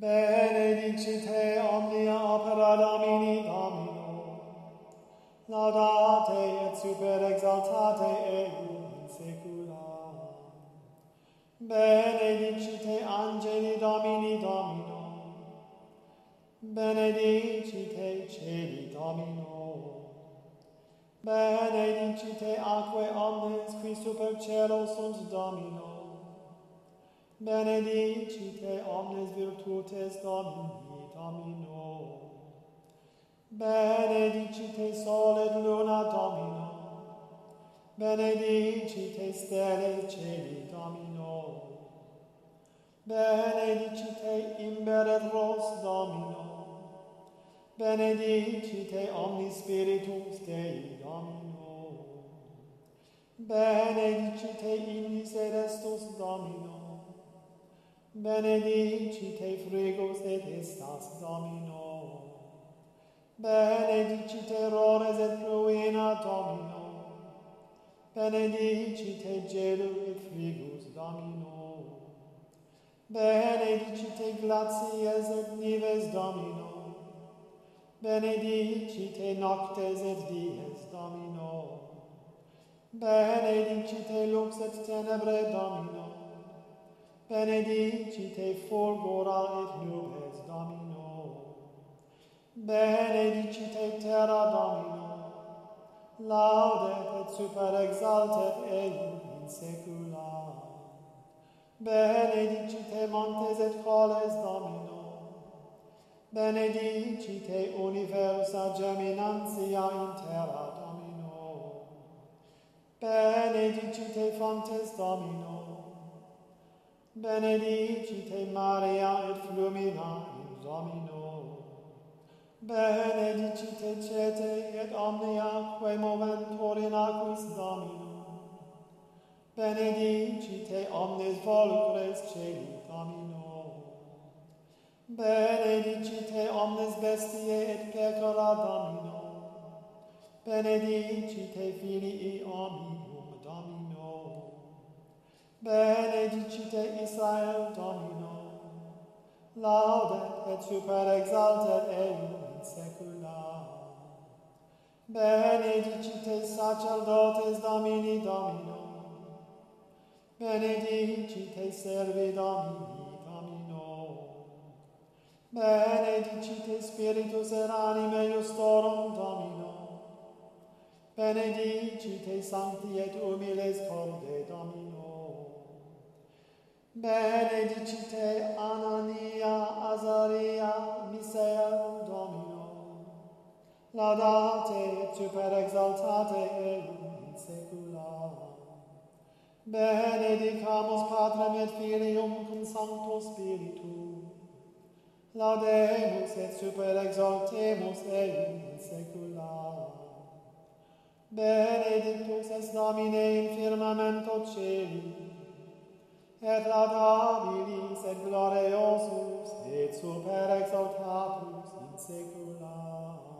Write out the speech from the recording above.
Benedicite omnia opera Domini Domino, laudate et super exaltate eum in saecula. Benedicite angeli Domini Domino, benedicite celi Domino, benedicite aquae omnes qui super cielo sunt Domino, benedicite omnes virtutes Domini Domino, benedicite sole et luna Domino, benedicite stelle celi Domino, benedicite imber et ros Domino, benedicite omnis spiritus Dei Domino, benedicite ignis et estus Domino, benedicite frigus et estas Domino, benedicite rores et pruina Domino, benedicite gelu et frigus Domino, benedicite glacies et nives Domino, benedicite noctes et dies Domino, benedicite lux et tenebrae Domino, benedicite fulgura et nubes Domino, benedicite terra Domino, laudet et super exaltet eum in saecula, benedicite montes et colles Domino, benedicite universa germinantia in terra Domino, benedicite fontes Domino, benedicite Maria et flumina in Domino, benedicite cete et omnia quae moventur in aquis Domino, benedicite omnes volucres celi Domino, benedicite omnes bestiae et pecora Domino, benedicite filii omnium Domino, benedicite Israel Domino, laudet et super exaltet eum in saecula, benedicite sacerdotes Domini Domino, benedicite servi Domini Domino, benedicite spiritus et anime justorum Domino, benedicite sancti et humiles corde Domino, benedicite Anania, Azaria, Misael Domino, laudate et super exaltate eum in saecula. Benedicamus Patrem et Filium cum Sancto Spiritu, laudemus et super exaltemus eum in saecula. Benedictus es Domine in firmamento celi, et laudabilis et gloriosus et super exaltatus in saecula.